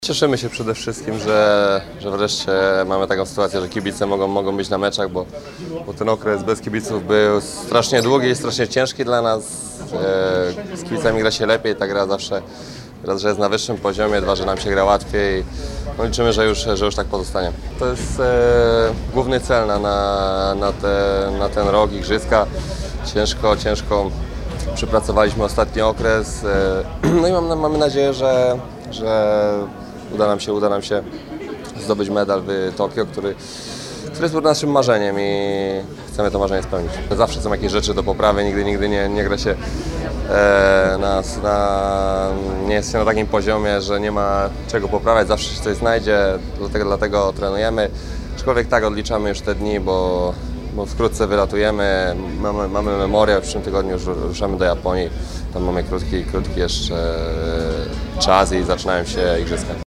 Cieszymy się przede wszystkim, że wreszcie mamy taką sytuację, że kibice mogą być na meczach, bo ten okres bez kibiców był strasznie długi i strasznie ciężki dla nas. Z kibicami gra się lepiej, ta gra zawsze raz, że jest na wyższym poziomie, dwa, że nam się gra łatwiej. No liczymy, że już tak pozostanie. To jest główny cel na ten rok, igrzyska. Ciężko przepracowaliśmy ostatni okres. No i mamy nadzieję, że uda nam się zdobyć medal w Tokio, który jest naszym marzeniem i chcemy to marzenie spełnić. Zawsze są jakieś rzeczy do poprawy, nigdy nie gra się nie jest się na takim poziomie, że nie ma czego poprawiać, zawsze się coś znajdzie, dlatego trenujemy. Aczkolwiek tak odliczamy już te dni, bo wkrótce wylatujemy, mamy memorię, w przyszłym tygodniu już ruszamy do Japonii, tam mamy krótki jeszcze czas i zaczynają się igrzyska.